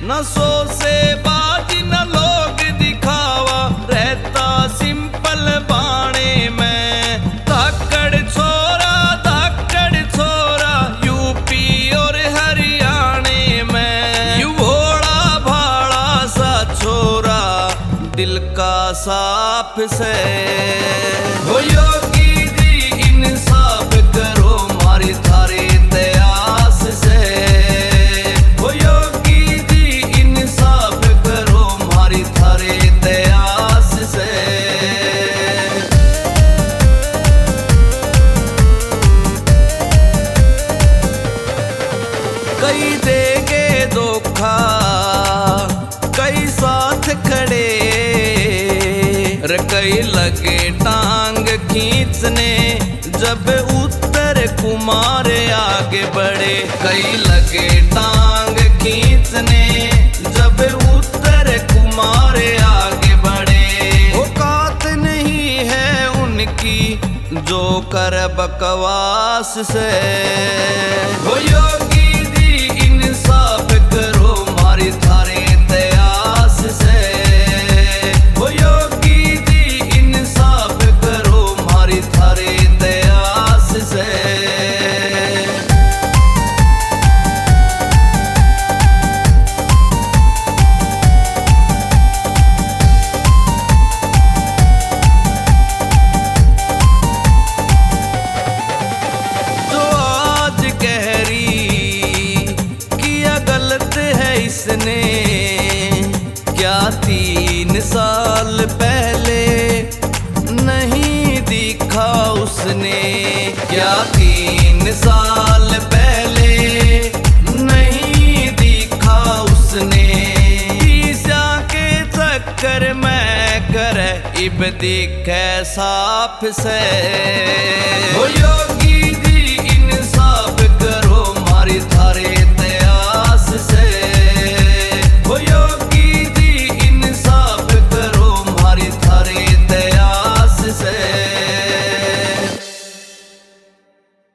न सो से बाज न लोग दिखावा, रहता सिंपल बाणे में। धाकड़ छोरा यूपी और हरियाणे में। यू भोला भाला सा छोरा दिल का साफ से। हो योगी जी इंसाफ करो मारी थारे दयास से। हो योगी जी इंसाफ करो मारी थारे दयास से। कई देगे धोखा कई साथ खड़े, कई लगे टांग खींचने जब उत्तर कुमार आगे बढ़े। कई लगे टांग खींचने जब उत्तर कुमार आगे बढ़े। औकात नहीं है उनकी जो कर बकवास से। हो योगी जी इंसाफ करो मारी थारे दयास से। हो योगी जी इंसाफ करो मारी थारे दयास से। इसने क्या 3 साल पहले नहीं दिखा उसने। क्या 3 साल पहले नहीं दिखा उसने। ईसा के चक्कर में करे इब दिखे साफ से।